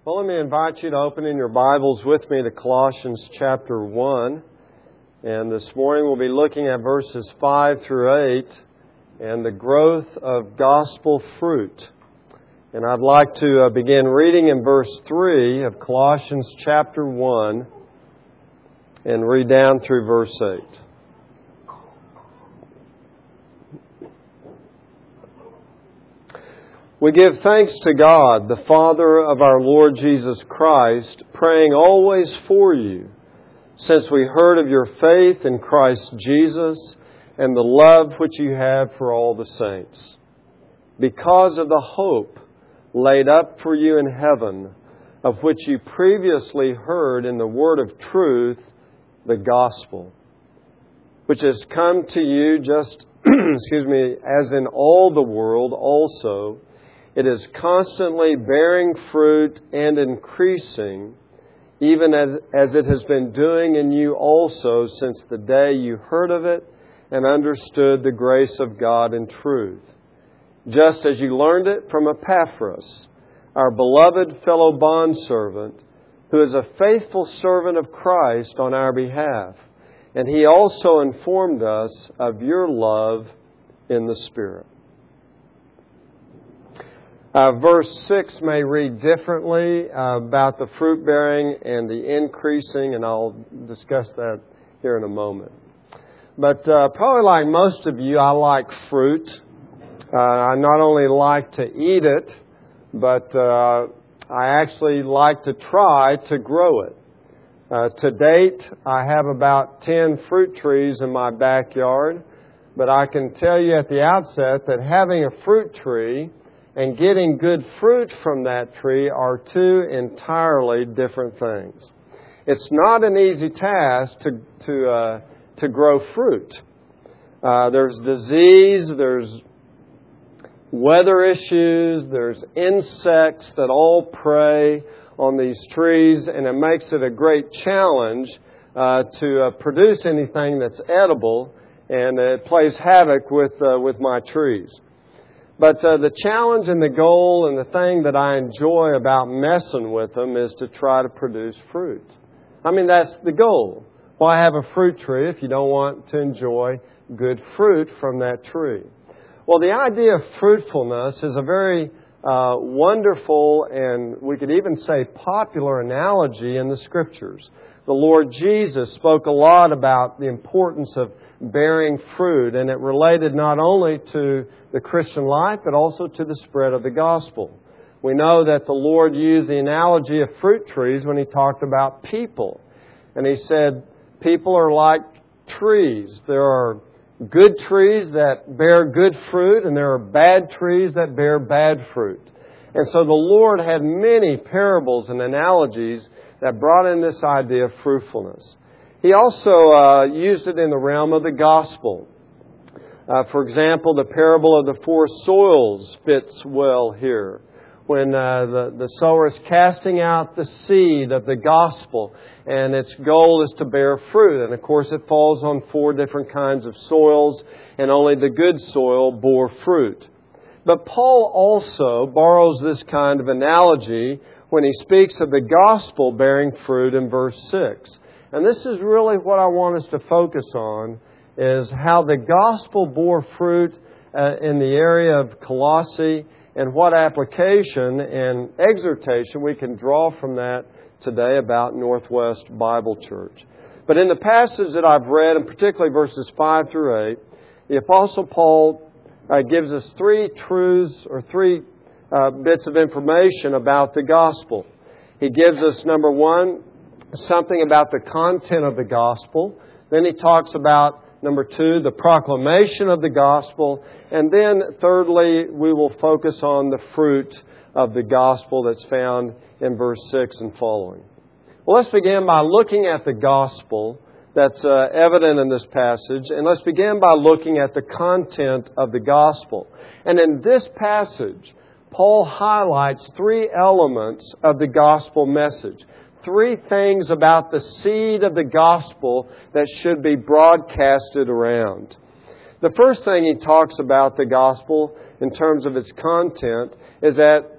Well, let me invite you to open in your Bibles with me to Colossians chapter 1. And this morning we'll be looking at verses 5 through 8 and the growth of gospel fruit. And I'd like to begin reading in verse 3 of Colossians chapter 1 and read down through verse 8. We give thanks to God, the Father of our Lord Jesus Christ, praying always for you, since we heard of your faith in Christ Jesus and the love which you have for all the saints, because of the hope laid up for you in heaven, of which you previously heard in the word of truth, the gospel, which has come to you just, as in all the world also. It is constantly bearing fruit and increasing, even as it has been doing in you also since the day you heard of it and understood the grace of God in truth, just as you learned it from Epaphras, our beloved fellow bondservant, who is a faithful servant of Christ on our behalf. And he also informed us of your love in the Spirit. Verse 6 may read differently about the fruit bearing and the increasing, and I'll discuss that here in a moment. But probably like most of you, I like fruit. I not only like to eat it, but I actually like to try to grow it. To date, I have about 10 fruit trees in my backyard, but I can tell you at the outset that having a fruit tree and getting good fruit from that tree are two entirely different things. It's not an easy task to grow fruit. There's disease, there's weather issues, there's insects that all prey on these trees, and it makes it a great challenge to produce anything that's edible, and it plays havoc with my trees. But the challenge and the goal and the thing that I enjoy about messing with them is to try to produce fruit. I mean, that's the goal. Why have a fruit tree if you don't want to enjoy good fruit from that tree? Well, the idea of fruitfulness is a very wonderful and we could even say popular analogy in the Scriptures. The Lord Jesus spoke a lot about the importance of bearing fruit, and it related not only to the Christian life, but also to the spread of the gospel. We know that the Lord used the analogy of fruit trees when He talked about people. And He said, people are like trees. There are good trees that bear good fruit, and there are bad trees that bear bad fruit. And so the Lord had many parables and analogies that brought in this idea of fruitfulness. He also used it in the realm of the gospel. For example, the parable of the four soils fits well here. When the sower is casting out the seed of the gospel, and its goal is to bear fruit. And of course it falls on four different kinds of soils, and only the good soil bore fruit. But Paul also borrows this kind of analogy when he speaks of the gospel bearing fruit in verse 6. And this is really what I want us to focus on, is how the gospel bore fruit in the area of Colossae, and what application and exhortation we can draw from that today about Northwest Bible Church. But in the passage that I've read, and particularly verses 5 through 8, the Apostle Paul gives us three truths or three bits of information about the gospel. He gives us, number one, something about the content of the gospel. Then he talks about, number two, the proclamation of the gospel. And then, thirdly, we will focus on the fruit of the gospel that's found in verse 6 and following. Well, let's begin by looking at the gospel that's evident in this passage. And let's begin by looking at the content of the gospel. And in this passage, Paul highlights three elements of the gospel message. Three things about the seed of the gospel that should be broadcasted around. The first thing he talks about the gospel in terms of its content is that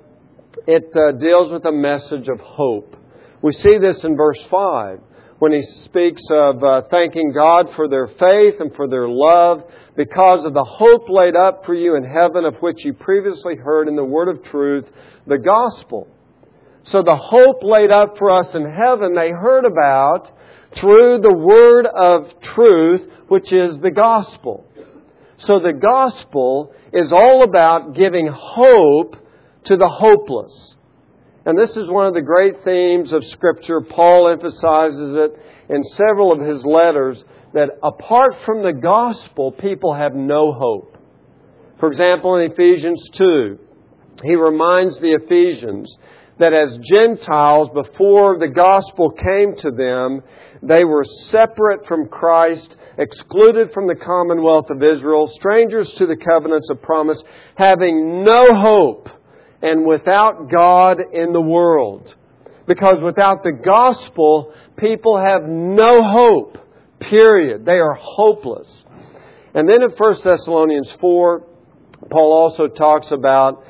it deals with a message of hope. We see this in verse 5 when he speaks of thanking God for their faith and for their love because of the hope laid up for you in heaven, of which you previously heard in the word of truth, the gospel. So the hope laid up for us in heaven they heard about through the word of truth, which is the gospel. So the gospel is all about giving hope to the hopeless. And this is one of the great themes of Scripture. Paul emphasizes it in several of his letters, that apart from the gospel, people have no hope. For example, in Ephesians 2, he reminds the Ephesians that as Gentiles, before the gospel came to them, they were separate from Christ, excluded from the commonwealth of Israel, strangers to the covenants of promise, having no hope and without God in the world. Because without the gospel, people have no hope, period. They are hopeless. And then in 1 Thessalonians 4, Paul also talks about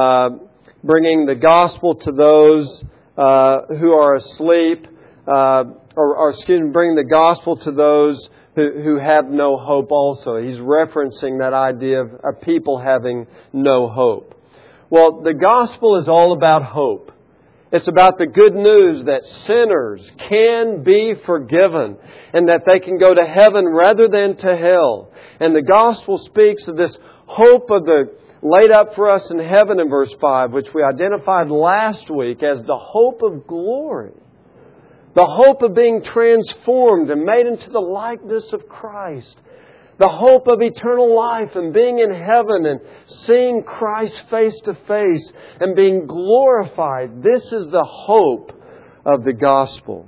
bringing the gospel to those who are asleep, bringing the gospel to those who have no hope also. He's referencing that idea of people having no hope. Well, the gospel is all about hope. It's about the good news that sinners can be forgiven and that they can go to heaven rather than to hell. And the gospel speaks of this hope of the laid up for us in heaven in verse 5, which we identified last week as the hope of glory. The hope of being transformed and made into the likeness of Christ. The hope of eternal life and being in heaven and seeing Christ face to face and being glorified. This is the hope of the gospel.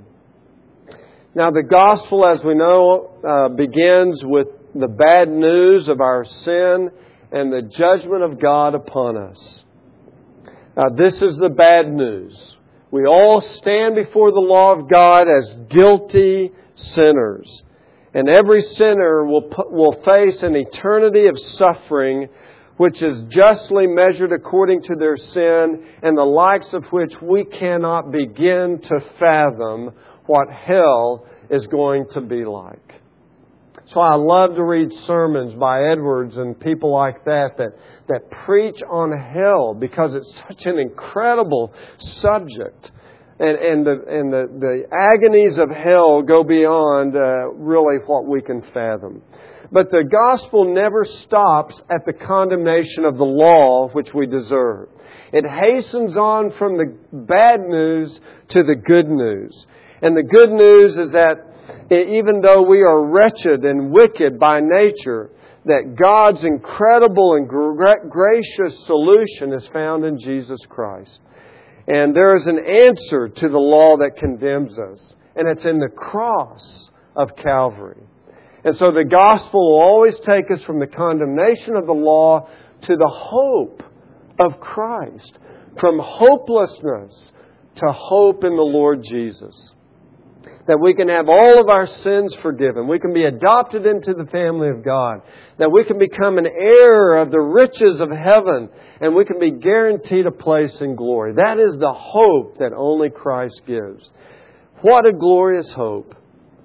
Now the gospel, as we know, begins with the bad news of our sin and the judgment of God upon us. Now this is the bad news. We all stand before the law of God as guilty sinners. And every sinner will face an eternity of suffering, which is justly measured according to their sin, and the likes of which we cannot begin to fathom what hell is going to be like. So I love to read sermons by Edwards and people like that preach on hell, because it's such an incredible subject. And the agonies of hell go beyond really what we can fathom. But the gospel never stops at the condemnation of the law which we deserve. It hastens on from the bad news to the good news. And the good news is that even though we are wretched and wicked by nature, that God's incredible and gracious solution is found in Jesus Christ. And there is an answer to the law that condemns us. And it's in the cross of Calvary. And so the gospel will always take us from the condemnation of the law to the hope of Christ. From hopelessness to hope in the Lord Jesus. That we can have all of our sins forgiven. We can be adopted into the family of God. That we can become an heir of the riches of heaven. And we can be guaranteed a place in glory. That is the hope that only Christ gives. What a glorious hope.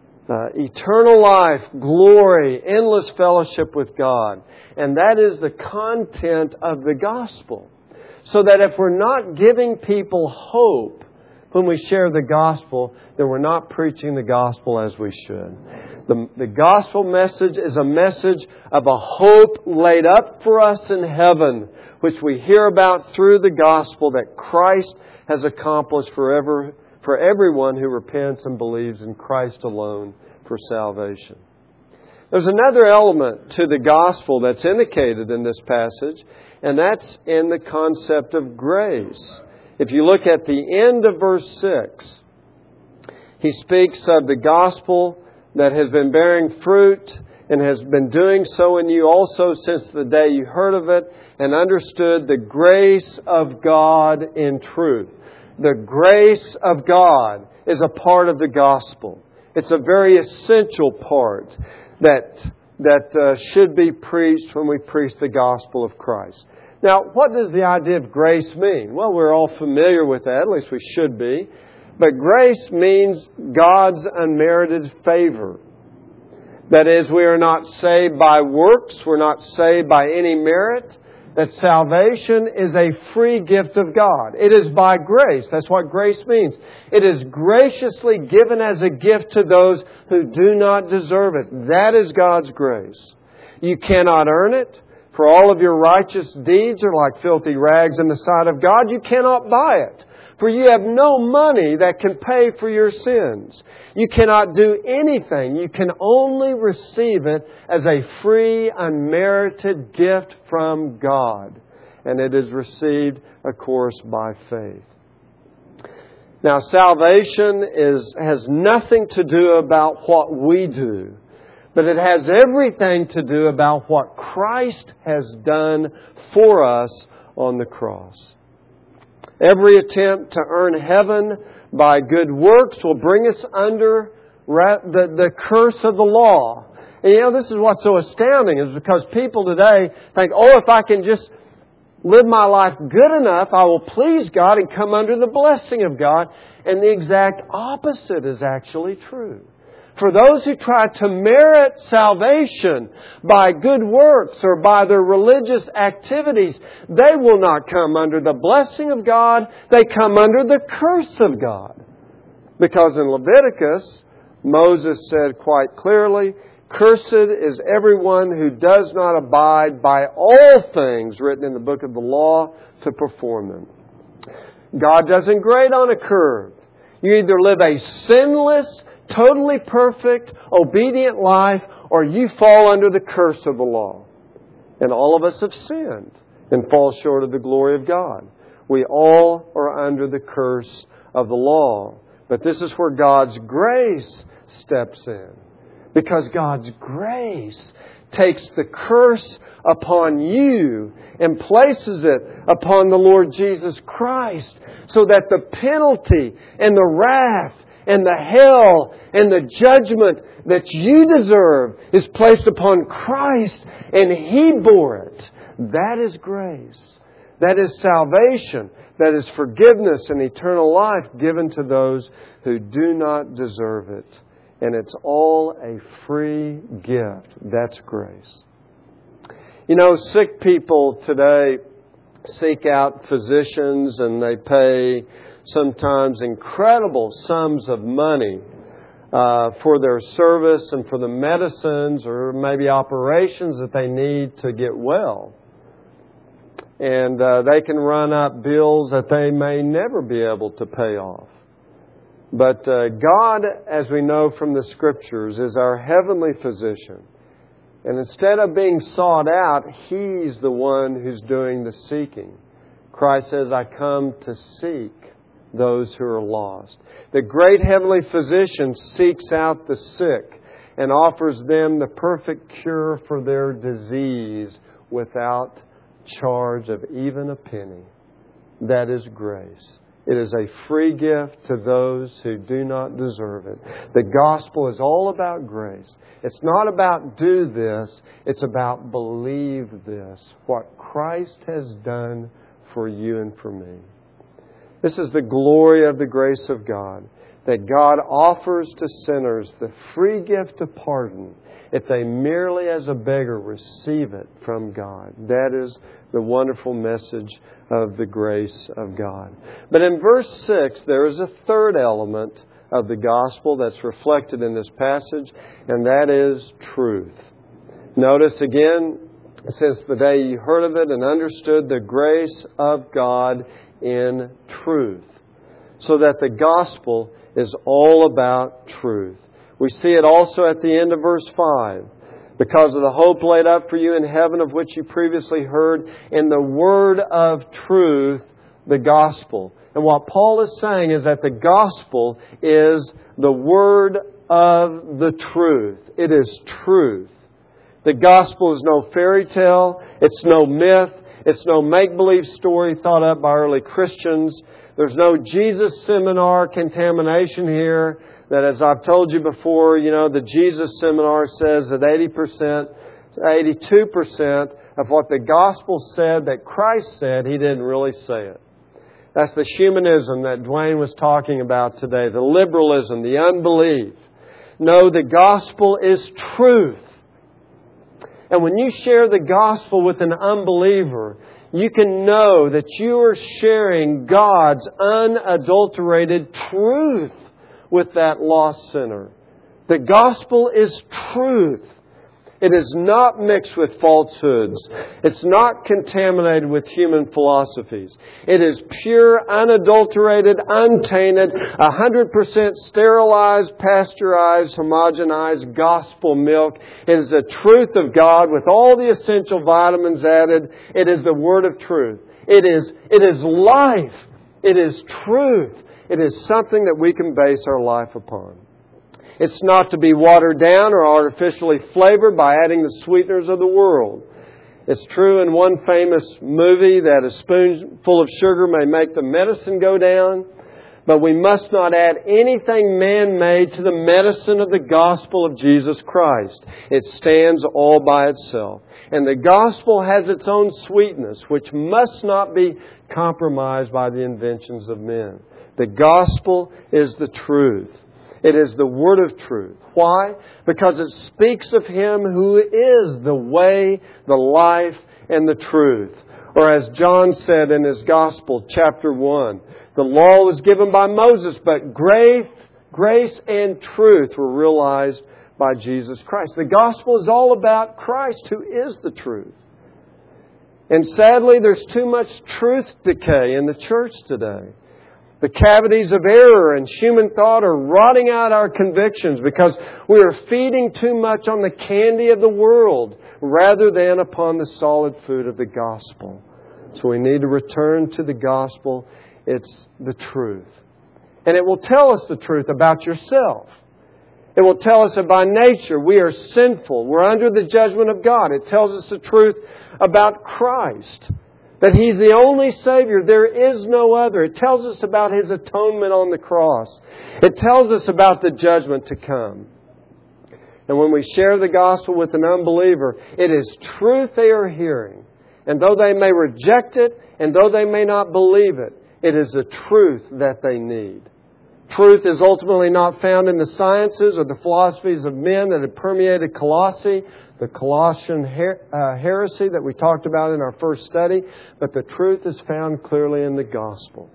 Eternal life, glory, endless fellowship with God. And that is the content of the gospel. So that if we're not giving people hope when we share the gospel, then we're not preaching the gospel as we should. The gospel message is a message of a hope laid up for us in heaven, which we hear about through the gospel that Christ has accomplished for everyone who repents and believes in Christ alone for salvation. There's another element to the gospel that's indicated in this passage, and that's in the concept of grace. If you look at the end of verse 6, he speaks of the gospel that has been bearing fruit and has been doing so in you also since the day you heard of it and understood the grace of God in truth. The grace of God is a part of the gospel. It's a very essential part that should be preached when we preach the gospel of Christ. Now, what does the idea of grace mean? Well, we're all familiar with that, at least we should be. But grace means God's unmerited favor. That is, we are not saved by works, we're not saved by any merit. That salvation is a free gift of God. It is by grace. That's what grace means. It is graciously given as a gift to those who do not deserve it. That is God's grace. You cannot earn it. For all of your righteous deeds are like filthy rags in the sight of God. You cannot buy it. For you have no money that can pay for your sins. You cannot do anything. You can only receive it as a free, unmerited gift from God. And it is received, of course, by faith. Now, salvation has nothing to do about what we do, but it has everything to do about what Christ has done for us on the cross. Every attempt to earn heaven by good works will bring us under the curse of the law. And this is what's so astounding, is because people today think, if I can just live my life good enough, I will please God and come under the blessing of God. And the exact opposite is actually true. For those who try to merit salvation by good works or by their religious activities, they will not come under the blessing of God. They come under the curse of God. Because in Leviticus, Moses said quite clearly, "Cursed is everyone who does not abide by all things written in the book of the law to perform them." God doesn't grade on a curve. You either live a sinless, totally perfect, obedient life, or you fall under the curse of the law. And all of us have sinned and fall short of the glory of God. We all are under the curse of the law. But this is where God's grace steps in. Because God's grace takes the curse upon you and places it upon the Lord Jesus Christ, so that the penalty and the wrath and the hell and the judgment that you deserve is placed upon Christ, and He bore it. That is grace. That is salvation. That is forgiveness and eternal life given to those who do not deserve it. And it's all a free gift. That's grace. Sick people today seek out physicians, and they pay sometimes incredible sums of money for their service and for the medicines or maybe operations that they need to get well. And they can run up bills that they may never be able to pay off. But God, as we know from the Scriptures, is our heavenly physician. And instead of being sought out, He's the one who's doing the seeking. Christ says, "I come to seek those who are lost." The great heavenly physician seeks out the sick and offers them the perfect cure for their disease without charge of even a penny. That is grace. It is a free gift to those who do not deserve it. The gospel is all about grace. It's not about do this. It's about believe this. What Christ has done for you and for me. This is the glory of the grace of God, that God offers to sinners the free gift of pardon if they merely as a beggar receive it from God. That is the wonderful message of the grace of God. But in verse 6, there is a third element of the gospel that's reflected in this passage, and that is truth. Notice again, since the day you heard of it and understood the grace of God in truth. So that the gospel is all about truth. We see it also at the end of verse 5. Because of the hope laid up for you in heaven, of which you previously heard, in the word of truth, the gospel. And what Paul is saying is that the gospel is the word of the truth. It is truth. The gospel is no fairy tale. It's no myth. It's no make-believe story thought up by early Christians. There's no Jesus seminar contamination here. That, as I've told you before, the Jesus seminar says that 82% of what the gospel said that Christ said, He didn't really say it. That's the humanism that Dwayne was talking about today, the liberalism, the unbelief. No, the gospel is truth. And when you share the gospel with an unbeliever, you can know that you are sharing God's unadulterated truth with that lost sinner. The gospel is truth. It is not mixed with falsehoods. It's not contaminated with human philosophies. It is pure, unadulterated, untainted, 100% sterilized, pasteurized, homogenized gospel milk. It is the truth of God with all the essential vitamins added. It is the word of truth. It is life. It is truth. It is something that we can base our life upon. It's not to be watered down or artificially flavored by adding the sweeteners of the world. It's true in one famous movie that a spoonful of sugar may make the medicine go down, but we must not add anything man-made to the medicine of the gospel of Jesus Christ. It stands all by itself. And the gospel has its own sweetness, which must not be compromised by the inventions of men. The gospel is the truth. It is the word of truth. Why? Because it speaks of Him who is the way, the life, and the truth. Or as John said in his Gospel, chapter 1, the law was given by Moses, but grace and truth were realized by Jesus Christ. The gospel is all about Christ, who is the truth. And sadly, there's too much truth decay in the church today. The cavities of error and human thought are rotting out our convictions because we are feeding too much on the candy of the world rather than upon the solid food of the gospel. So we need to return to the gospel. It's the truth. And it will tell us the truth about yourself. It will tell us that by nature we are sinful. We're under the judgment of God. It tells us the truth about Christ. That He's the only Savior. There is no other. It tells us about His atonement on the cross. It tells us about the judgment to come. And when we share the gospel with an unbeliever, it is truth they are hearing. And though they may reject it, and though they may not believe it, it is the truth that they need. Truth is ultimately not found in the sciences or the philosophies of men that have permeated Colossae, the Colossian heresy that we talked about in our first study, but the truth is found clearly in the gospel.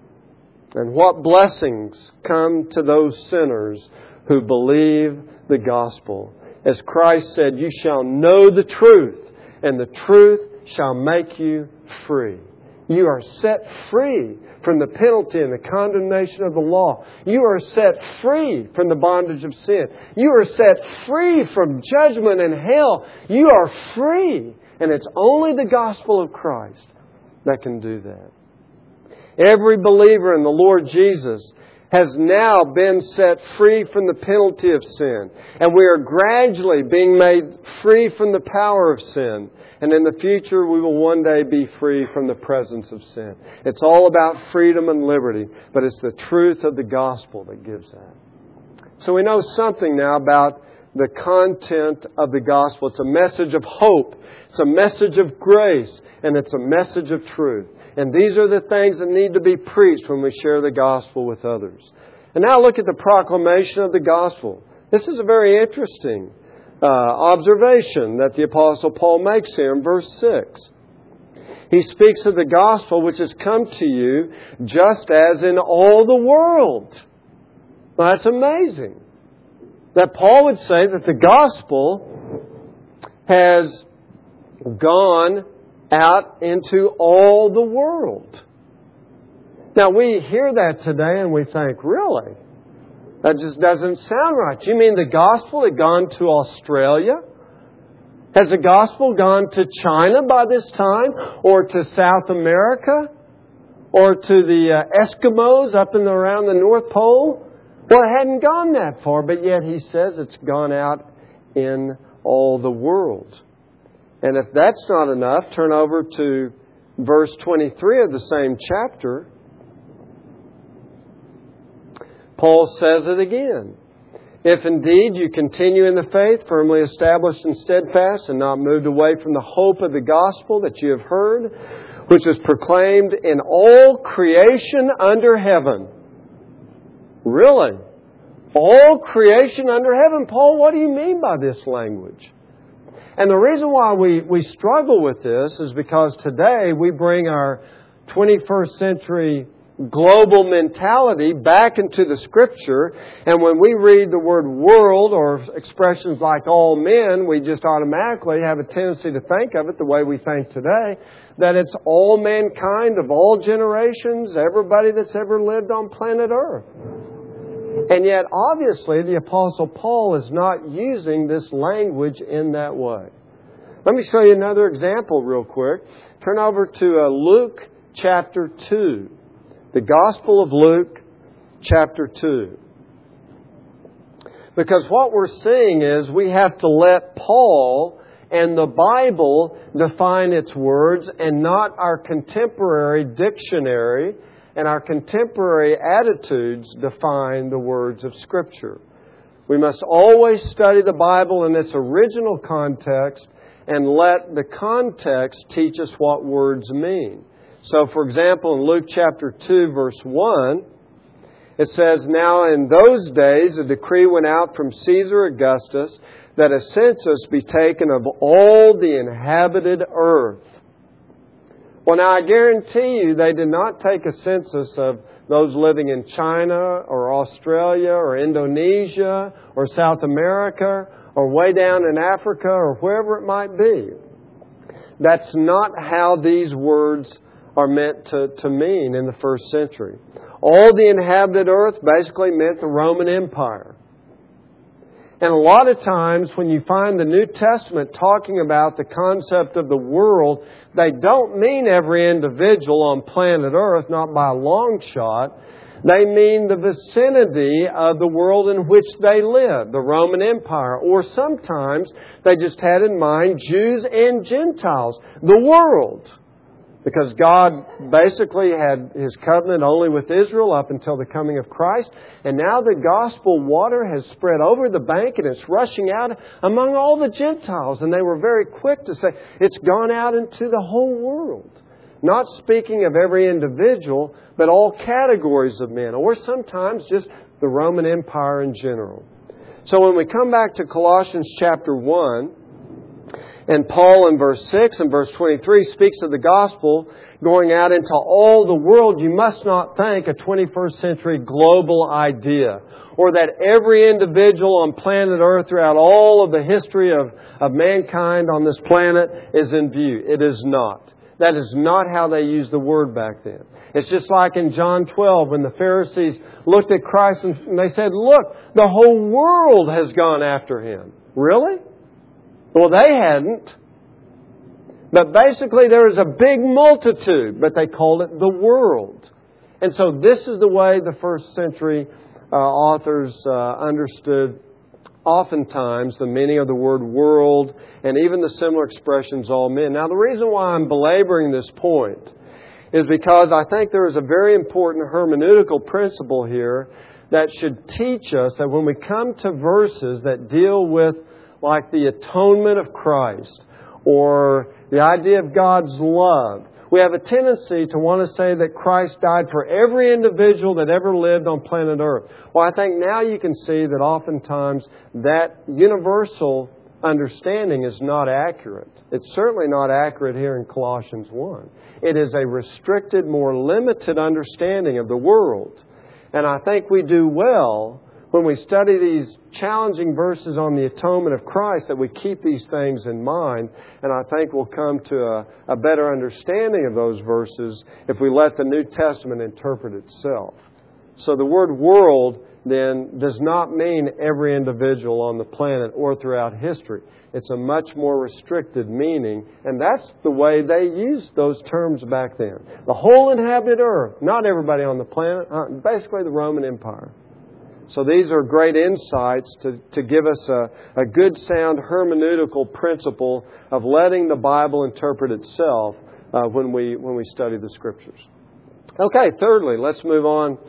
And what blessings come to those sinners who believe the gospel. As Christ said, you shall know the truth, and the truth shall make you free. You are set free from the penalty and the condemnation of the law. You are set free from the bondage of sin. You are set free from judgment and hell. You are free. And it's only the gospel of Christ that can do that. Every believer in the Lord Jesus has now been set free from the penalty of sin. And we are gradually being made free from the power of sin. And in the future, we will one day be free from the presence of sin. It's all about freedom and liberty, but it's the truth of the gospel that gives that. So we know something now about the content of the gospel. It's a message of hope. It's a message of grace. And it's a message of truth. And these are the things that need to be preached when we share the gospel with others. And now look at the proclamation of the gospel. This is a very interesting observation that the Apostle Paul makes here in verse 6. He speaks of the gospel which has come to you just as in all the world. Now, that's amazing. That Paul would say that the gospel has gone out into all the world. Now, we hear that today and we think, really? That just doesn't sound right. You mean the gospel had gone to Australia? Has the gospel gone to China by this time? Or to South America? Or to the Eskimos up and around the North Pole? Well, it hadn't gone that far, but yet he says it's gone out in all the world. And if that's not enough, turn over to verse 23 of the same chapter. Paul says it again. If indeed you continue in the faith, firmly established and steadfast, and not moved away from the hope of the gospel that you have heard, which is proclaimed in all creation under heaven. Really? All creation under heaven? Paul, what do you mean by this language? And the reason why we struggle with this is because today we bring our 21st century global mentality back into the Scripture, and when we read the word world or expressions like all men, we just automatically have a tendency to think of it the way we think today, that it's all mankind of all generations, everybody that's ever lived on planet Earth. And yet, obviously, the Apostle Paul is not using this language in that way. Let me show you another example real quick. Turn over to Luke chapter 2. The Gospel of Luke chapter 2. Because what we're seeing is we have to let Paul and the Bible define its words and not our contemporary dictionary and our contemporary attitudes define the words of Scripture. We must always study the Bible in its original context and let the context teach us what words mean. So, for example, in Luke chapter 2, verse 1, it says, "Now in those days a decree went out from Caesar Augustus that a census be taken of all the inhabited earth." Well, now I guarantee you they did not take a census of those living in China or Australia or Indonesia or South America or way down in Africa or wherever it might be. That's not how these words are meant to mean in the first century. All the inhabited earth basically meant the Roman Empire. And a lot of times when you find the New Testament talking about the concept of the world, they don't mean every individual on planet Earth, not by a long shot. They mean the vicinity of the world in which they live, the Roman Empire. Or sometimes they just had in mind Jews and Gentiles, the world. Because God basically had His covenant only with Israel up until the coming of Christ. And now the gospel water has spread over the bank and it's rushing out among all the Gentiles. And they were very quick to say, it's gone out into the whole world. Not speaking of every individual, but all categories of men. Or sometimes just the Roman Empire in general. So when we come back to Colossians chapter 1, and Paul in verse 6 and verse 23 speaks of the gospel going out into all the world, you must not think a 21st century global idea or that every individual on planet Earth throughout all of the history of mankind on this planet is in view. It is not. That is not how they used the word back then. It's just like in John 12 when the Pharisees looked at Christ and they said, look, the whole world has gone after Him. Really? Well, they hadn't. But basically there was a big multitude, but they called it the world. And so this is the way the first century authors understood oftentimes the meaning of the word world and even the similar expressions all men. Now the reason why I'm belaboring this point is because I think there is a very important hermeneutical principle here that should teach us that when we come to verses that deal with like the atonement of Christ or the idea of God's love, we have a tendency to want to say that Christ died for every individual that ever lived on planet Earth. Well, I think now you can see that oftentimes that universal understanding is not accurate. It's certainly not accurate here in Colossians 1. It is a restricted, more limited understanding of the world. And I think we do well when we study these challenging verses on the atonement of Christ, that we keep these things in mind. And I think we'll come to a better understanding of those verses if we let the New Testament interpret itself. So the word world then does not mean every individual on the planet or throughout history. It's a much more restricted meaning. And that's the way they used those terms back then. The whole inhabited earth, not everybody on the planet, basically the Roman Empire. So these are great insights to give us a good sound hermeneutical principle of letting the Bible interpret itself when we study the Scriptures. Okay, thirdly, let's move on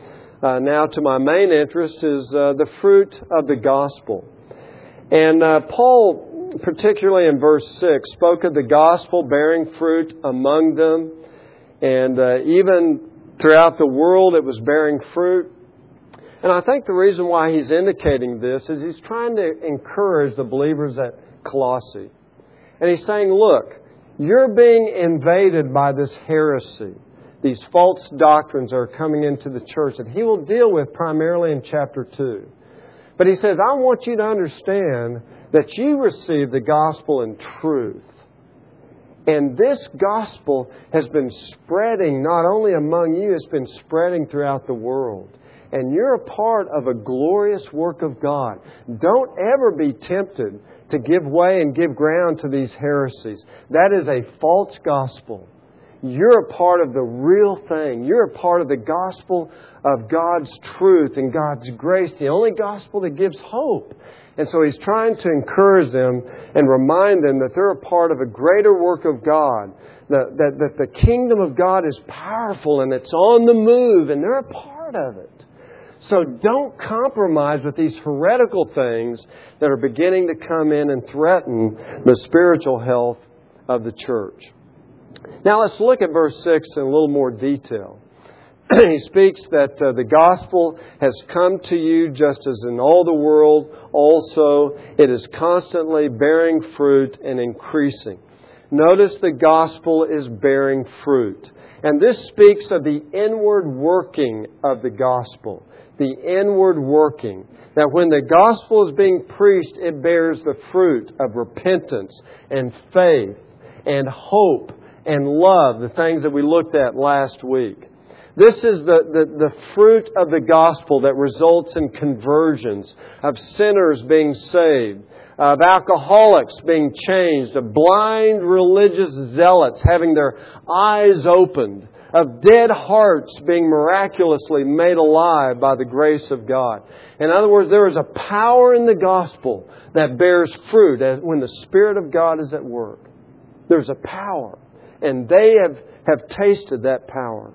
now to my main interest is the fruit of the gospel. And Paul, particularly in verse 6, spoke of the gospel bearing fruit among them. And even throughout the world it was bearing fruit. And I think the reason why he's indicating this is he's trying to encourage the believers at Colossae. And he's saying, look, you're being invaded by this heresy. These false doctrines are coming into the church that he will deal with primarily in chapter 2. But he says, I want you to understand that you receive the gospel in truth. And this gospel has been spreading not only among you, it's been spreading throughout the world. And you're a part of a glorious work of God. Don't ever be tempted to give way and give ground to these heresies. That is a false gospel. You're a part of the real thing. You're a part of the gospel of God's truth and God's grace, the only gospel that gives hope. And so he's trying to encourage them and remind them that they're a part of a greater work of God, that the kingdom of God is powerful and it's on the move and they're a part of it. So don't compromise with these heretical things that are beginning to come in and threaten the spiritual health of the church. Now let's look at verse 6 in a little more detail. He speaks that the gospel has come to you just as in all the world. Also, it is constantly bearing fruit and increasing. Notice the gospel is bearing fruit. And this speaks of the inward working of the gospel. The inward working. That when the gospel is being preached, it bears the fruit of repentance and faith and hope and love, the things that we looked at last week. This is the fruit of the gospel that results in conversions, of sinners being saved, of alcoholics being changed, of blind religious zealots having their eyes opened, of dead hearts being miraculously made alive by the grace of God. In other words, there is a power in the gospel that bears fruit when the Spirit of God is at work. There's a power. And they have tasted that power.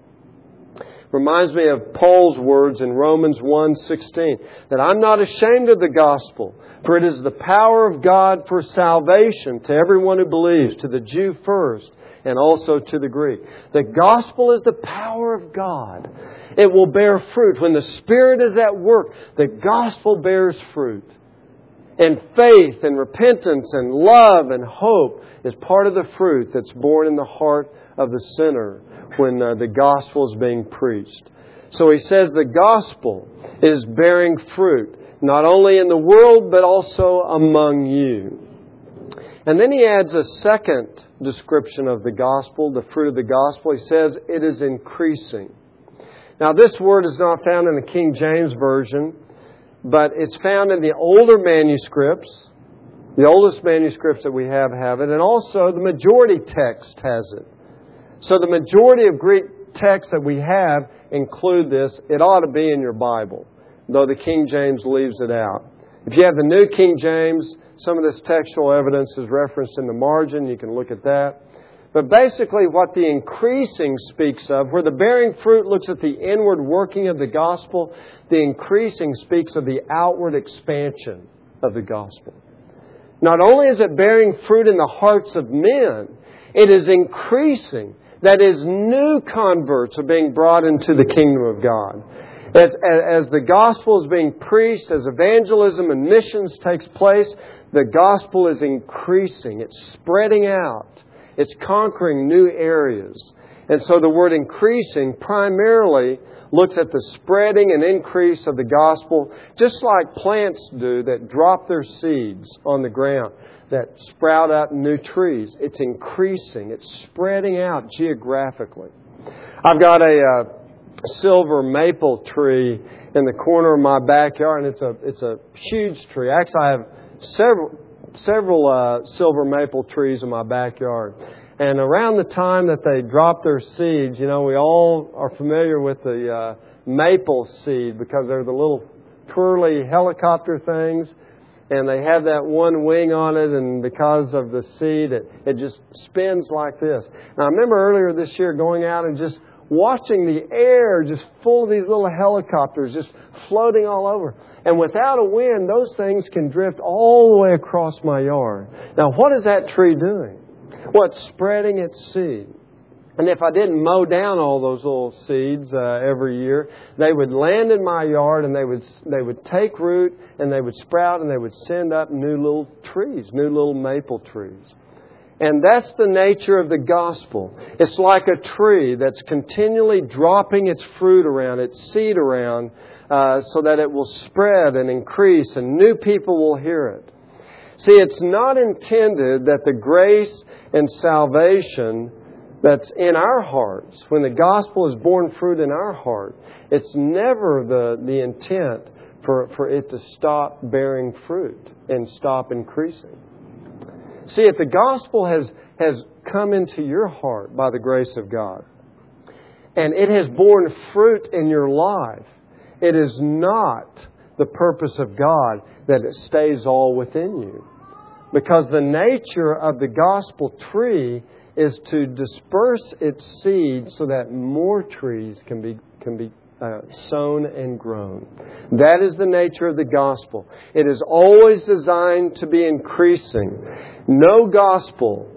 Reminds me of Paul's words in Romans 1:16, that I'm not ashamed of the gospel, for it is the power of God for salvation to everyone who believes, to the Jew first, and also to the Greek. The gospel is the power of God. It will bear fruit. When the Spirit is at work, the gospel bears fruit. And faith and repentance and love and hope is part of the fruit that's born in the heart of the sinner when the gospel is being preached. So he says the gospel is bearing fruit, not only in the world, but also among you. And then he adds a second description of the gospel, the fruit of the gospel. He says it is increasing. Now this word is not found in the King James Version, but it's found in the older manuscripts. The oldest manuscripts that we have it. And also the majority text has it. So the majority of Greek texts that we have include this. It ought to be in your Bible, though the King James leaves it out. If you have the New King James, some of this textual evidence is referenced in the margin. You can look at that. But basically what the increasing speaks of, where the bearing fruit looks at the inward working of the gospel, the increasing speaks of the outward expansion of the gospel. Not only is it bearing fruit in the hearts of men, it is increasing. That is, new converts are being brought into the kingdom of God. As the gospel is being preached, as evangelism and missions takes place, the gospel is increasing. It's spreading out. It's conquering new areas. And so the word increasing primarily looks at the spreading and increase of the gospel, just like plants do that drop their seeds on the ground, that sprout out new trees. It's increasing. It's spreading out geographically. I've got a silver maple tree in the corner of my backyard, and it's a huge tree. Actually, I have several silver maple trees in my backyard. And around the time that they drop their seeds, we all are familiar with the maple seed because they're the little twirly helicopter things. And they have that one wing on it, and because of the seed, it just spins like this. Now, I remember earlier this year going out and just watching the air just full of these little helicopters just floating all over. And without a wind, those things can drift all the way across my yard. Now, what is that tree doing? Well, it's spreading its seed. And if I didn't mow down all those little seeds every year, they would land in my yard and they would take root and they would sprout and they would send up new little trees, new little maple trees. And that's the nature of the gospel. It's like a tree that's continually dropping its fruit around, its seed around, so that it will spread and increase and new people will hear it. See, it's not intended that the grace and salvation that's in our hearts, when the gospel is born fruit in our heart, it's never the intent for it to stop bearing fruit and stop increasing. See, if the gospel has come into your heart by the grace of God, and it has borne fruit in your life, it is not the purpose of God that it stays all within you. Because the nature of the gospel tree is to disperse its seed so that more trees can be sown and grown. That is the nature of the gospel. It is always designed to be increasing. No gospel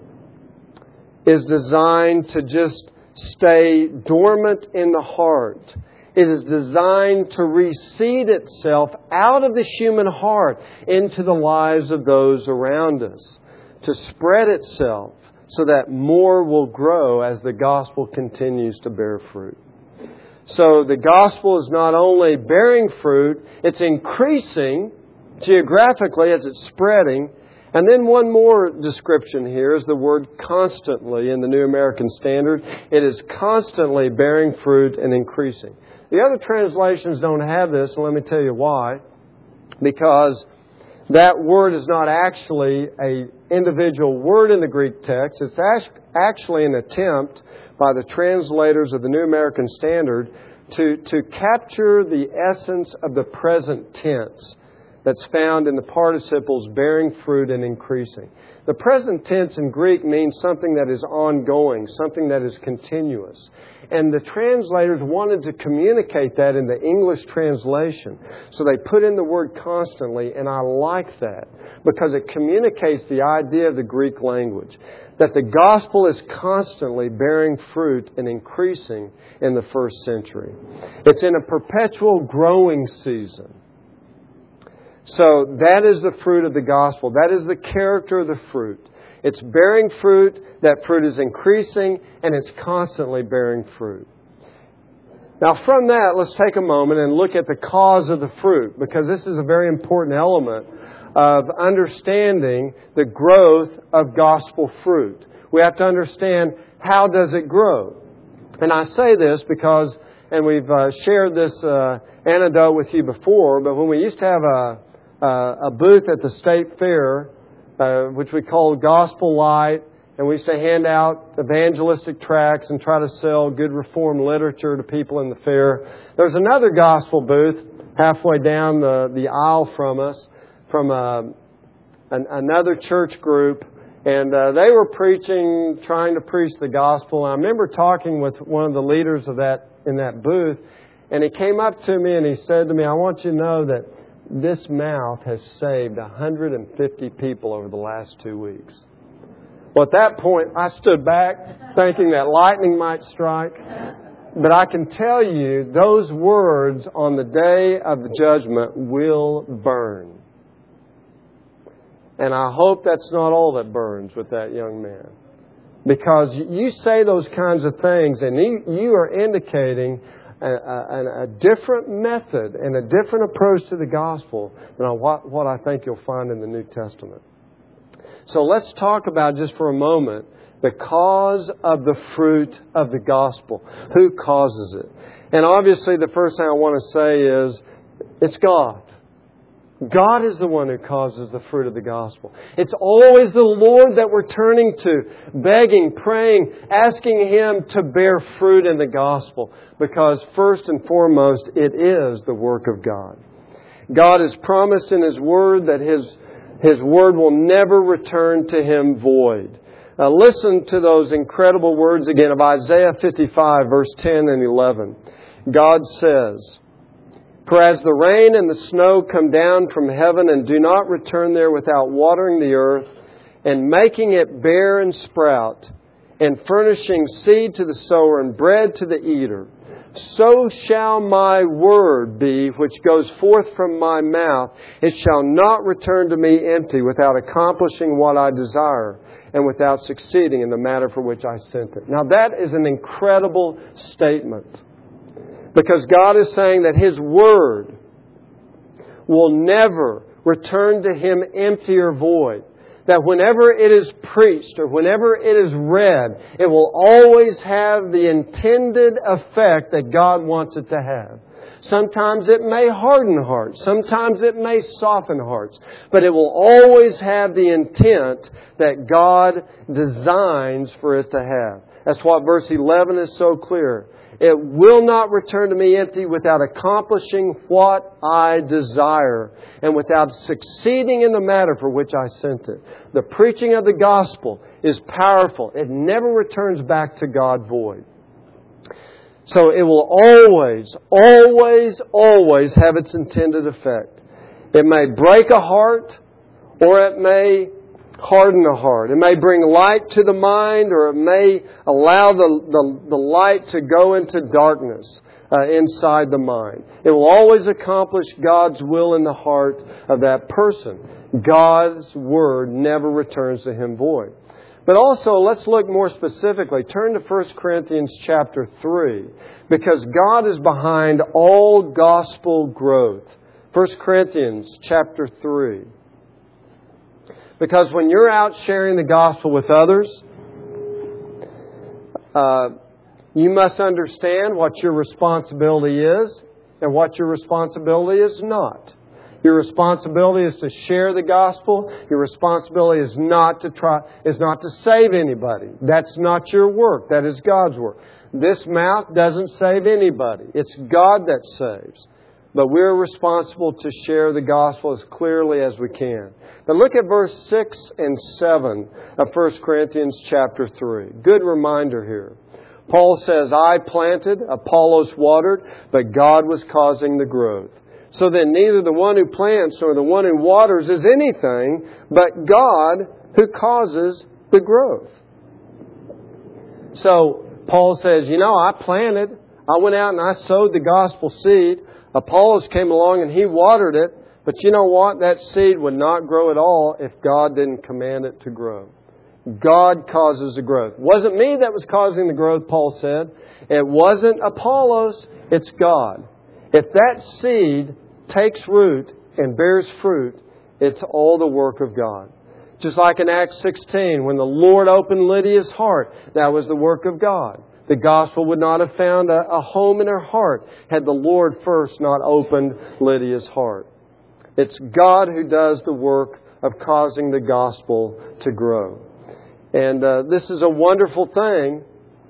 is designed to just stay dormant in the heart. It is designed to reseed itself out of the human heart into the lives of those around us, to spread itself so that more will grow as the gospel continues to bear fruit. So the gospel is not only bearing fruit, it's increasing geographically as it's spreading. And then one more description here is the word constantly in the New American Standard. It is constantly bearing fruit and increasing. The other translations don't have this, and let me tell you why. Because that word is not actually an individual word in the Greek text. It's actually an attempt by the translators of the New American Standard to capture the essence of the present tense that's found in the participles bearing fruit and increasing. The present tense in Greek means something that is ongoing, something that is continuous. And the translators wanted to communicate that in the English translation. So they put in the word constantly, and I like that because it communicates the idea of the Greek language, that the gospel is constantly bearing fruit and increasing in the first century. It's in a perpetual growing season. So that is the fruit of the gospel. That is the character of the fruit. It's bearing fruit, that fruit is increasing, and it's constantly bearing fruit. Now from that, let's take a moment and look at the cause of the fruit, because this is a very important element of understanding the growth of gospel fruit. We have to understand, how does it grow? And I say this because, and we've shared this anecdote with you before, but when we used to have a booth at the State Fair, which we called Gospel Light, and we used to hand out evangelistic tracts and try to sell good Reformed literature to people in the fair. There's another gospel booth halfway down the aisle from us, from another church group, and they were trying to preach the gospel. And I remember talking with one of the leaders of that in that booth, and he came up to me and he said to me, "I want you to know that this mouth has saved 150 people over the last 2 weeks." Well, at that point, I stood back thinking that lightning might strike. But I can tell you, those words on the day of the judgment will burn. And I hope that's not all that burns with that young man. Because you say those kinds of things and you are indicating a different method and a different approach to the gospel than what I think you'll find in the New Testament. So let's talk about, just for a moment, the cause of the fruit of the gospel. Who causes it? And obviously the first thing I want to say is, it's God. God is the one who causes the fruit of the gospel. It's always the Lord that we're turning to, begging, praying, asking Him to bear fruit in the gospel. Because first and foremost, it is the work of God. God has promised in His Word that His Word will never return to Him void. Listen to those incredible words again of Isaiah 55, verse 10 and 11. God says, "For as the rain and the snow come down from heaven and do not return there without watering the earth and making it bear and sprout, and furnishing seed to the sower and bread to the eater, so shall my word be which goes forth from my mouth. It shall not return to me empty, without accomplishing what I desire and without succeeding in the matter for which I sent it." Now that is an incredible statement, because God is saying that His word will never return to Him empty or void. That whenever it is preached or whenever it is read, it will always have the intended effect that God wants it to have. Sometimes it may harden hearts. Sometimes it may soften hearts. But it will always have the intent that God designs for it to have. That's what verse 11 is so clear. It will not return to me empty, without accomplishing what I desire and without succeeding in the matter for which I sent it. The preaching of the gospel is powerful. It never returns back to God void. So it will always, always, always have its intended effect. It may break a heart, or it may harden a heart. It may bring light to the mind, or it may allow the light to go into darkness inside the mind. It will always accomplish God's will in the heart of that person. God's word never returns to Him void. But also, let's look more specifically. Turn to 1 Corinthians chapter 3, because God is behind all gospel growth. 1 Corinthians chapter 3. Because when you're out sharing the gospel with others, you must understand what your responsibility is and what your responsibility is not. Your responsibility is to share the gospel. Your responsibility is not to save anybody. That's not your work. That is God's work. This mouth doesn't save anybody. It's God that saves. But we're responsible to share the gospel as clearly as we can. But look at verse 6 and 7 of 1 Corinthians chapter 3. Good reminder here. Paul says, "I planted, Apollos watered, but God was causing the growth. So then neither the one who plants nor the one who waters is anything, but God who causes the growth." So Paul says, I planted. I went out and I sowed the gospel seed. Apollos came along and he watered it. But you know what? That seed would not grow at all if God didn't command it to grow. God causes the growth. It wasn't me that was causing the growth, Paul said. It wasn't Apollos. It's God. If that seed takes root and bears fruit, it's all the work of God. Just like in Acts 16, when the Lord opened Lydia's heart, that was the work of God. The gospel would not have found a home in her heart had the Lord first not opened Lydia's heart. It's God who does the work of causing the gospel to grow. And this is a wonderful thing,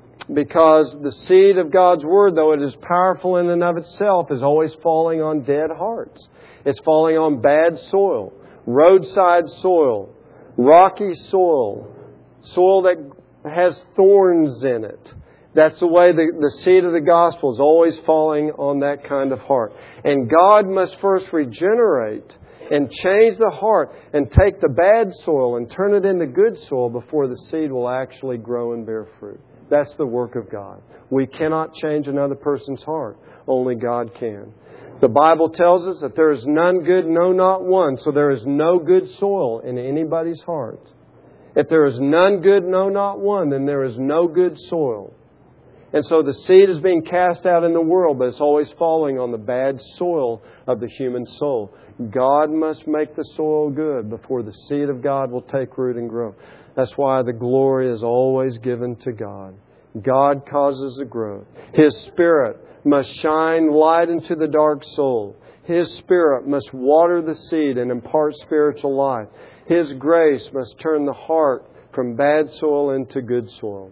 because the seed of God's Word, though it is powerful in and of itself, is always falling on dead hearts. It's falling on bad soil, roadside soil, rocky soil, soil that has thorns in it. That's the way the seed of the gospel is always falling on that kind of heart. And God must first regenerate and change the heart and take the bad soil and turn it into good soil before the seed will actually grow and bear fruit. That's the work of God. We cannot change another person's heart. Only God can. The Bible tells us that there is none good, no, not one. So there is no good soil in anybody's heart. If there is none good, no, not one, then there is no good soil. And so the seed is being cast out in the world, but it's always falling on the bad soil of the human soul. God must make the soil good before the seed of God will take root and grow. That's why the glory is always given to God. God causes the growth. His Spirit must shine light into the dark soul. His Spirit must water the seed and impart spiritual life. His grace must turn the heart from bad soil into good soil.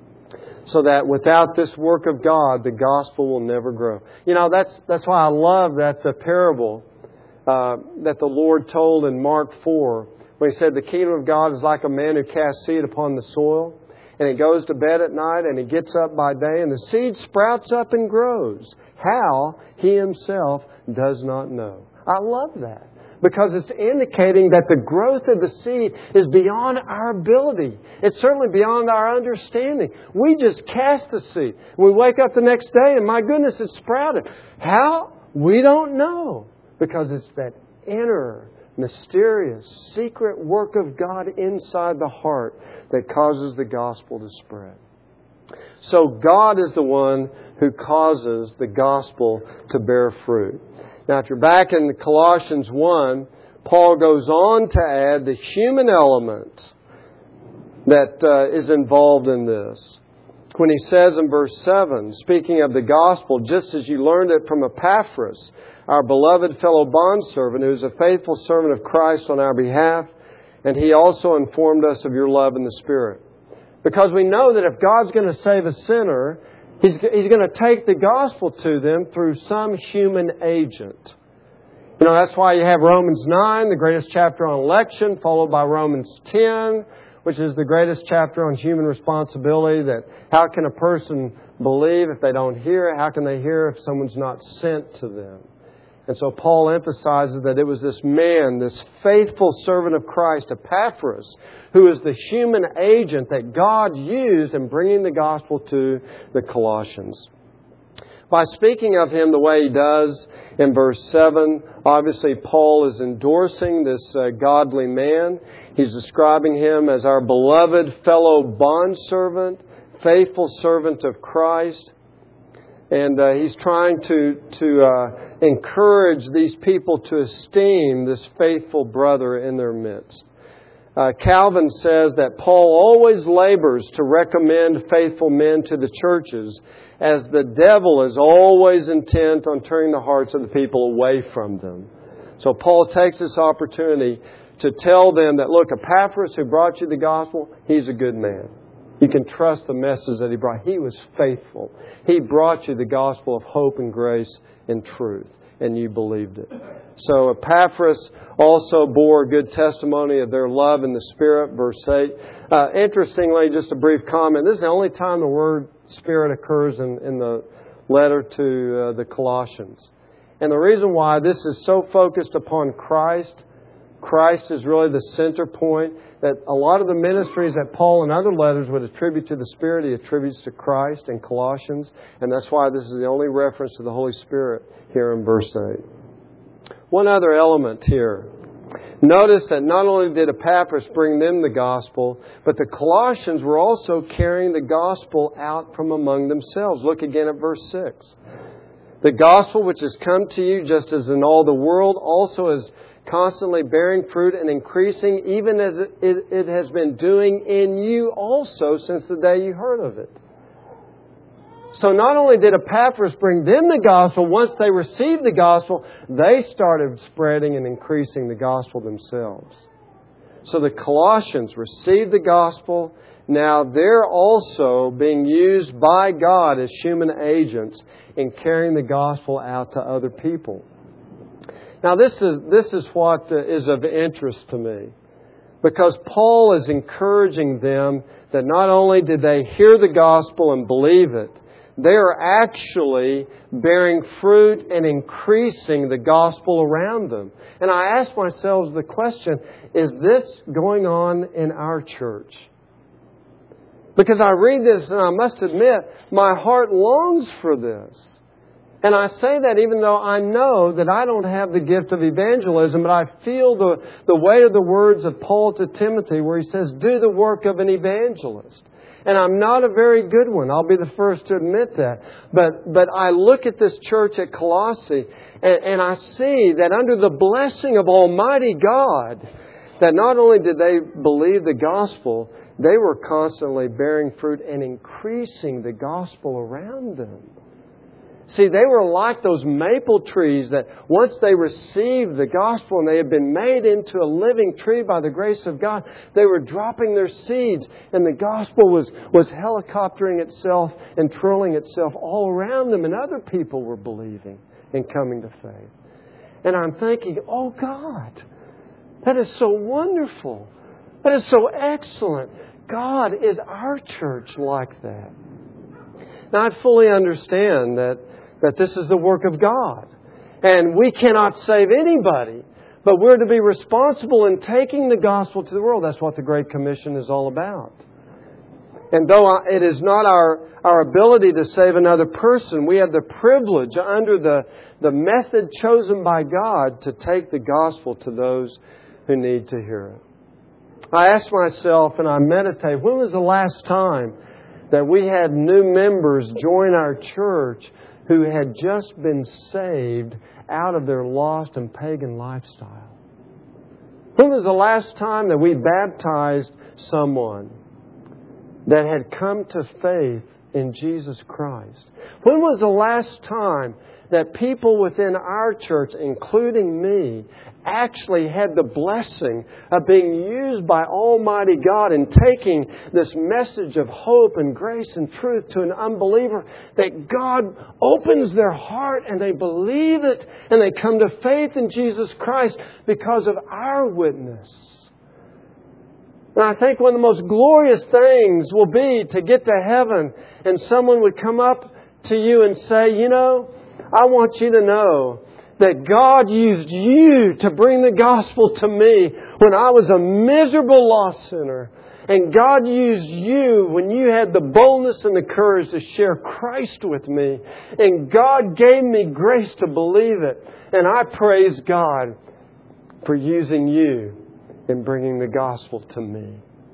So that without this work of God, the gospel will never grow. That's why I love that the parable that the Lord told in Mark 4, when He said the kingdom of God is like a man who casts seed upon the soil. And he goes to bed at night and he gets up by day and the seed sprouts up and grows. How? He himself does not know. I love that. Because it's indicating that the growth of the seed is beyond our ability. It's certainly beyond our understanding. We just cast the seed. We wake up the next day and my goodness, it's sprouted. How? We don't know. Because it's that inner, mysterious, secret work of God inside the heart that causes the gospel to spread. So God is the one who causes the gospel to bear fruit. Now, if you're back in Colossians 1, Paul goes on to add the human element that is involved in this. When he says in verse 7, speaking of the gospel, just as you learned it from Epaphras, our beloved fellow bondservant, who is a faithful servant of Christ on our behalf, and he also informed us of your love in the Spirit. Because we know that if God's going to save a sinner, He's going to take the gospel to them through some human agent. You know, that's why you have Romans 9, the greatest chapter on election, followed by Romans 10, which is the greatest chapter on human responsibility, that how can a person believe if they don't hear? How can they hear if someone's not sent to them? And so Paul emphasizes that it was this man, this faithful servant of Christ, Epaphras, who is the human agent that God used in bringing the gospel to the Colossians. By speaking of him the way he does in verse 7, obviously Paul is endorsing this godly man. He's describing him as our beloved fellow bondservant, faithful servant of Christ. And he's trying to encourage these people to esteem this faithful brother in their midst. Calvin says that Paul always labors to recommend faithful men to the churches, as the devil is always intent on turning the hearts of the people away from them. So Paul takes this opportunity to tell them that, look, Epaphras, who brought you the gospel, he's a good man. You can trust the message that he brought. He was faithful. He brought you the gospel of hope and grace and truth, and you believed it. So Epaphras also bore a good testimony of their love in the Spirit, verse 8. Interestingly, just a brief comment, this is the only time the word Spirit occurs in the letter to the Colossians. And the reason why this is so focused upon Christ is really the center point, that a lot of the ministries that Paul in other letters would attribute to the Spirit, he attributes to Christ in Colossians. And that's why this is the only reference to the Holy Spirit here in verse 8. One other element here. Notice that not only did Epaphras bring them the gospel, but the Colossians were also carrying the gospel out from among themselves. Look again at verse 6. The gospel which has come to you, just as in all the world, also is constantly bearing fruit and increasing, even as it has been doing in you also since the day you heard of it. So not only did Epaphras bring them the gospel, once they received the gospel, they started spreading and increasing the gospel themselves. So the Colossians received the gospel. Now they're also being used by God as human agents in carrying the gospel out to other people. Now this is what is of interest to me, because Paul is encouraging them that not only did they hear the gospel and believe it, they are actually bearing fruit and increasing the gospel around them. And I ask myself the question, is this going on in our church? Because I read this and I must admit, my heart longs for this. And I say that even though I know that I don't have the gift of evangelism, but I feel the weight of the words of Paul to Timothy where he says, do the work of an evangelist. And I'm not a very good one. I'll be the first to admit that. But I look at this church at Colossae and I see that under the blessing of Almighty God, that not only did they believe the gospel, they were constantly bearing fruit and increasing the gospel around them. See, they were like those maple trees that once they received the gospel and they had been made into a living tree by the grace of God, they were dropping their seeds and the gospel was helicoptering itself and twirling itself all around them, and other people were believing and coming to faith. And I'm thinking, oh God, That is so wonderful. That is so excellent. God is our church like that. Now, I fully understand that this is the work of God. And we cannot save anybody. But we're to be responsible in taking the gospel to the world. That's what the Great Commission is all about. And though it is not our ability to save another person, we have the privilege under the method chosen by God to take the gospel to those who need to hear it. I ask myself and I meditate, when was the last time that we had new members join our church who had just been saved out of their lost and pagan lifestyle? When was the last time that we baptized someone that had come to faith in Jesus Christ? When was the last time that people within our church, including me, actually had the blessing of being used by Almighty God in taking this message of hope and grace and truth to an unbeliever, that God opens their heart and they believe it and they come to faith in Jesus Christ because of our witness? And I think one of the most glorious things will be to get to heaven and someone would come up to you and say, you know, I want you to know that God used you to bring the gospel to me when I was a miserable lost sinner. And God used you when you had the boldness and the courage to share Christ with me. And God gave me grace to believe it. And I praise God for using you in bringing the gospel to me.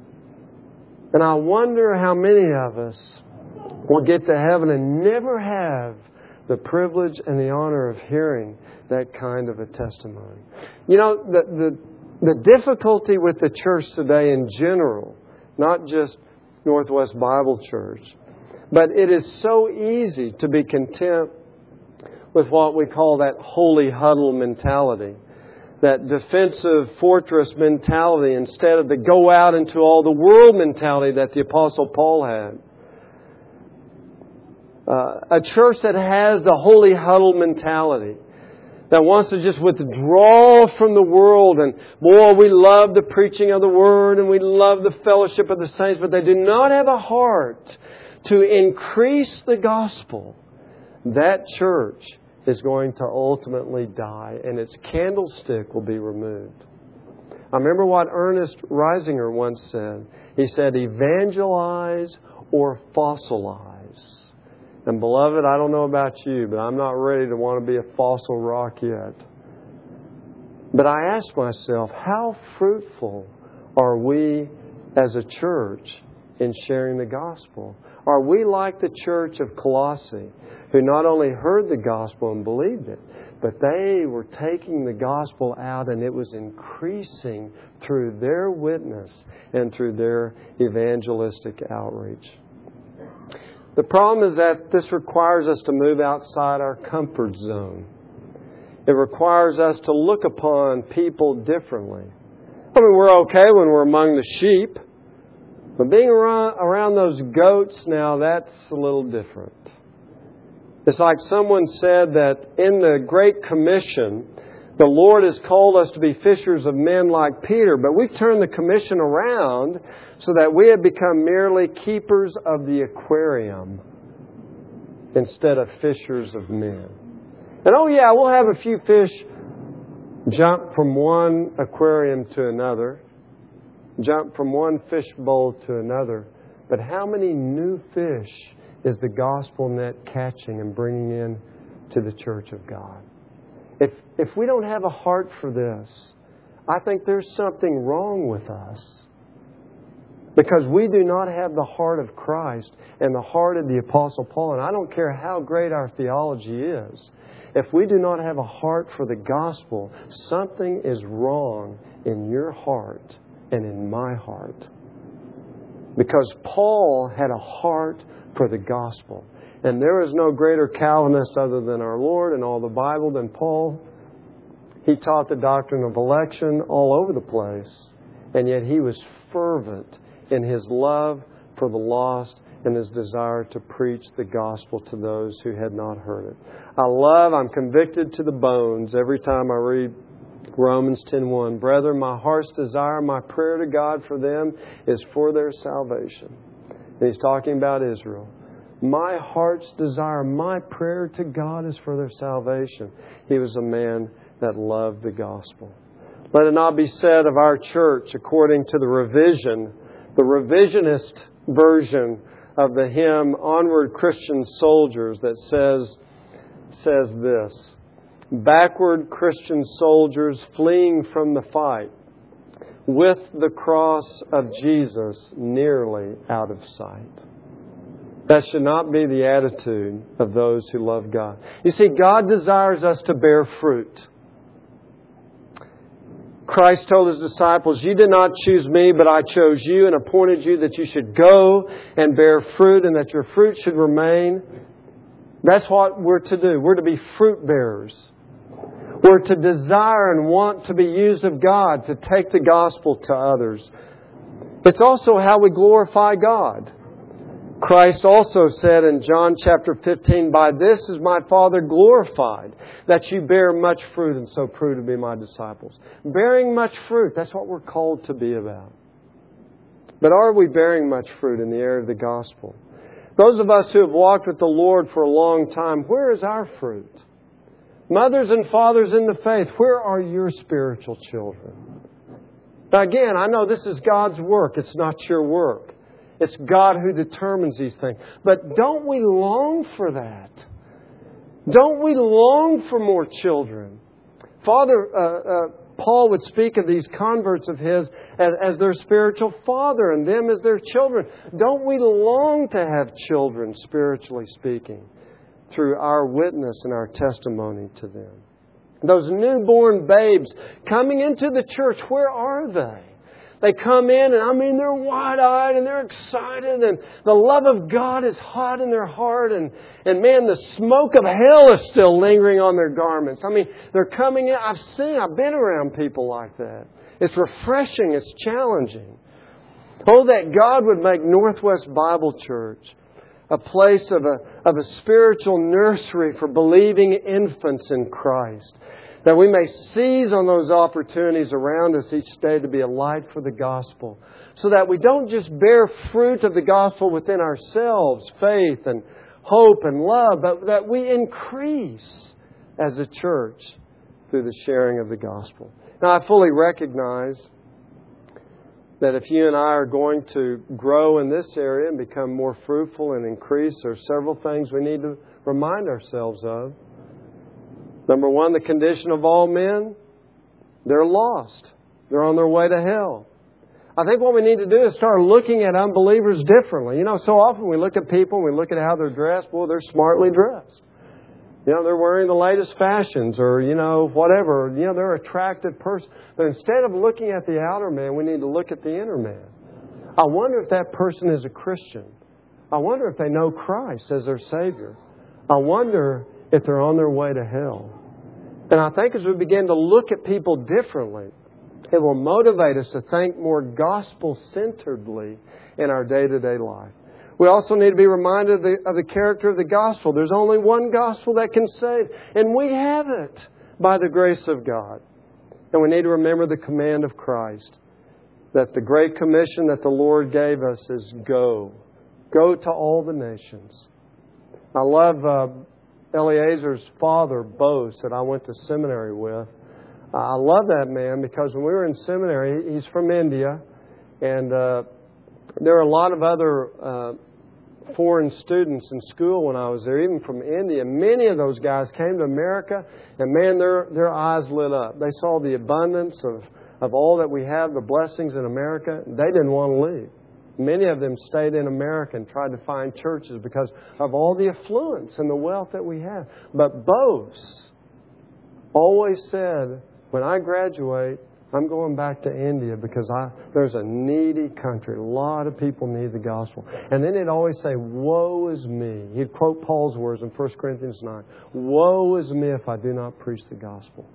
And I wonder how many of us will get to heaven and never have the privilege and the honor of hearing that kind of a testimony. You know, the difficulty with the church today in general, not just Northwest Bible Church, but it is so easy to be content with what we call that holy huddle mentality, that defensive fortress mentality, instead of the go out into all the world mentality that the Apostle Paul had. A church that has the holy huddle mentality, that wants to just withdraw from the world. And boy, we love the preaching of the Word and we love the fellowship of the saints, but they do not have a heart to increase the gospel. That church is going to ultimately die and its candlestick will be removed. I remember what Ernest Risinger once said. He said, evangelize or fossilize. And beloved, I don't know about you, but I'm not ready to want to be a fossil rock yet. But I ask myself, how fruitful are we as a church in sharing the gospel? Are we like the church of Colossae, who not only heard the gospel and believed it, but they were taking the gospel out and it was increasing through their witness and through their evangelistic outreach? The problem is that this requires us to move outside our comfort zone. It requires us to look upon people differently. I mean, we're okay when we're among the sheep, but being around those goats now, that's a little different. It's like someone said that in the Great Commission, the Lord has called us to be fishers of men like Peter, but we've turned the commission around so that we have become merely keepers of the aquarium instead of fishers of men. And oh yeah, we'll have a few fish jump from one aquarium to another, jump from one fish bowl to another. But how many new fish is the gospel net catching and bringing in to the church of God? If we don't have a heart for this, I think there's something wrong with us. Because we do not have the heart of Christ and the heart of the Apostle Paul. And I don't care how great our theology is. If we do not have a heart for the gospel, something is wrong in your heart and in my heart. Because Paul had a heart for the gospel. And there is no greater Calvinist other than our Lord and all the Bible than Paul. He taught the doctrine of election all over the place. And yet he was fervent in his love for the lost and his desire to preach the gospel to those who had not heard it. I'm convicted to the bones every time I read Romans 10:1. Brethren, my heart's desire, my prayer to God for them is for their salvation. And He's talking about Israel. My heart's desire, my prayer to God is for their salvation. He was a man that loved the gospel. Let it not be said of our church, according to the revisionist version of the hymn, Onward Christian Soldiers, that says this: backward Christian soldiers fleeing from the fight, with the cross of Jesus nearly out of sight. That should not be the attitude of those who love God. You see, God desires us to bear fruit. Christ told His disciples, you did not choose me, but I chose you and appointed you that you should go and bear fruit and that your fruit should remain. That's what we're to do. We're to be fruit bearers. We're to desire and want to be used of God to take the gospel to others. It's also how we glorify God. Christ also said in John chapter 15, by this is my Father glorified, that you bear much fruit and so prove to be my disciples. Bearing much fruit, that's what we're called to be about. But are we bearing much fruit in the area of the gospel? Those of us who have walked with the Lord for a long time, where is our fruit? Mothers and fathers in the faith, where are your spiritual children? Now again, I know this is God's work. It's not your work. It's God who determines these things. But don't we long for that? Don't we long for more children? Paul would speak of these converts of his as their spiritual father and them as their children. Don't we long to have children, spiritually speaking, through our witness and our testimony to them? Those newborn babes coming into the church, where are they? They come in and they're wide-eyed and they're excited and the love of God is hot in their heart and man, the smoke of hell is still lingering on their garments. They're coming in. I've been around people like that. It's refreshing. It's challenging. Oh, that God would make Northwest Bible Church a place of a spiritual nursery for believing infants in Christ. That we may seize on those opportunities around us each day to be a light for the gospel. So that we don't just bear fruit of the gospel within ourselves, faith and hope and love, but that we increase as a church through the sharing of the gospel. Now, I fully recognize that if you and I are going to grow in this area and become more fruitful and increase, there are several things we need to remind ourselves of. Number one, the condition of all men, they're lost. They're on their way to hell. I think what we need to do is start looking at unbelievers differently. So often we look at people and we look at how they're dressed. Well, they're smartly dressed. They're wearing the latest fashions or, whatever. They're an attractive person. But instead of looking at the outer man, we need to look at the inner man. I wonder if that person is a Christian. I wonder if they know Christ as their Savior. I wonder if they're on their way to hell. And I think as we begin to look at people differently, it will motivate us to think more gospel-centeredly in our day-to-day life. We also need to be reminded of the character of the gospel. There's only one gospel that can save, and we have it by the grace of God. And we need to remember the command of Christ, that the great commission that the Lord gave us is go. Go to all the nations. I love Eliezer's father, Bose, that I went to seminary with. I love that man because when we were in seminary, he's from India, and there were a lot of other foreign students in school when I was there, even from India. Many of those guys came to America, and man, their eyes lit up. They saw the abundance of all that we have, the blessings in America. They didn't want to leave. Many of them stayed in America and tried to find churches because of all the affluence and the wealth that we have. But Bose always said, when I graduate, I'm going back to India because there's a needy country. A lot of people need the gospel. And then he'd always say, woe is me. He'd quote Paul's words in 1 Corinthians 9. Woe is me if I do not preach the gospel.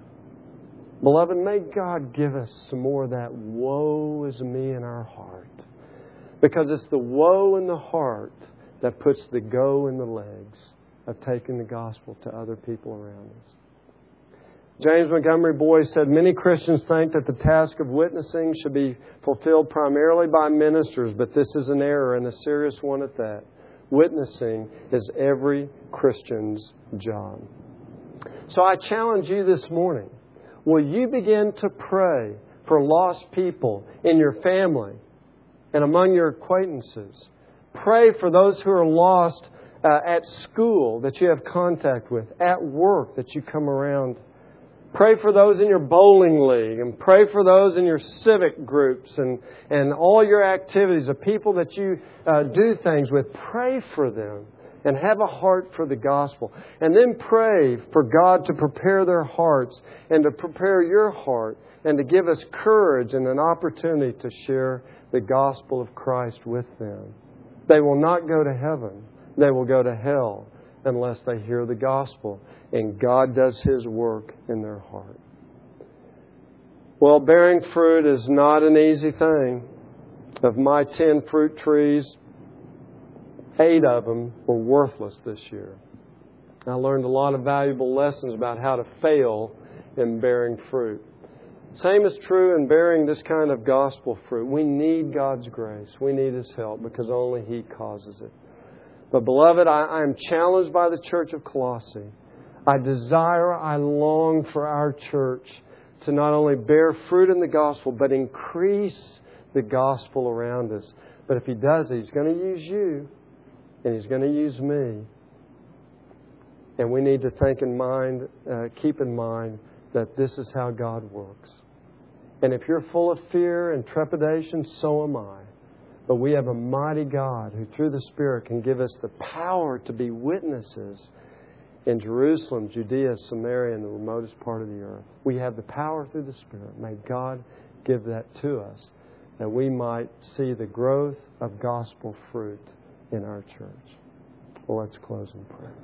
Beloved, may God give us some more of that woe is me in our heart. Because it's the woe in the heart that puts the go in the legs of taking the gospel to other people around us. James Montgomery Boyce said, many Christians think that the task of witnessing should be fulfilled primarily by ministers, but this is an error, and a serious one at that. Witnessing is every Christian's job. So I challenge you this morning. Will you begin to pray for lost people in your family and among your acquaintances? Pray for those who are lost at school that you have contact with, at work that you come around. Pray for those in your bowling league, and pray for those in your civic groups and all your activities, the people that you do things with. Pray for them and have a heart for the gospel. And then pray for God to prepare their hearts and to prepare your heart and to give us courage and an opportunity to share the gospel of Christ with them. They will not go to heaven. They will go to hell unless they hear the gospel and God does His work in their heart. Well, bearing fruit is not an easy thing. Of my 10 fruit trees, 8 of them were worthless this year. I learned a lot of valuable lessons about how to fail in bearing fruit. Same is true in bearing this kind of gospel fruit. We need God's grace. We need His help because only He causes it. But beloved, I am challenged by the church of Colossae. I desire, I long for our church to not only bear fruit in the gospel, but increase the gospel around us. But if He does it, He's going to use you and He's going to use me. And we need to keep in mind that this is how God works. And if you're full of fear and trepidation, so am I. But we have a mighty God who through the Spirit can give us the power to be witnesses in Jerusalem, Judea, Samaria, and the remotest part of the earth. We have the power through the Spirit. May God give that to us, that we might see the growth of gospel fruit in our church. Well, let's close in prayer.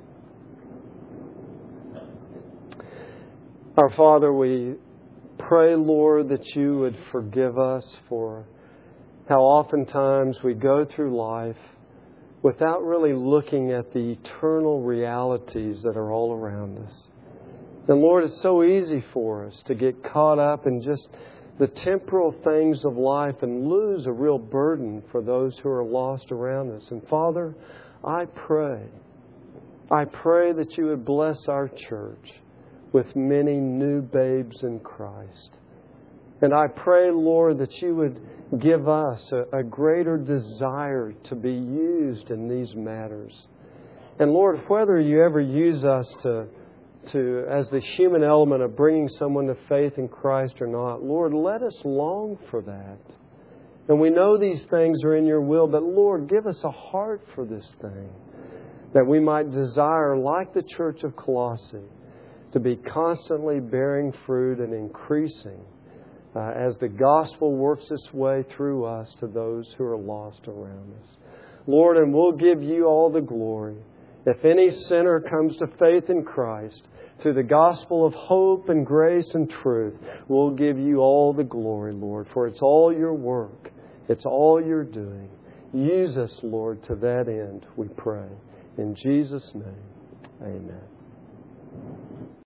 Our Father, we pray, Lord, that You would forgive us for how oftentimes we go through life without really looking at the eternal realities that are all around us. And Lord, it's so easy for us to get caught up in just the temporal things of life and lose a real burden for those who are lost around us. And Father, I pray that You would bless our church with many new babes in Christ. And I pray, Lord, that You would give us a greater desire to be used in these matters. And Lord, whether You ever use us to as the human element of bringing someone to faith in Christ or not, Lord, let us long for that. And we know these things are in Your will, but Lord, give us a heart for this thing, that we might desire, like the church of Colossae, to be constantly bearing fruit and increasing as the gospel works its way through us to those who are lost around us. Lord, and we'll give You all the glory. If any sinner comes to faith in Christ through the gospel of hope and grace and truth, we'll give You all the glory, Lord, for it's all Your work. It's all You're doing. Use us, Lord, to that end, we pray. In Jesus' name, amen.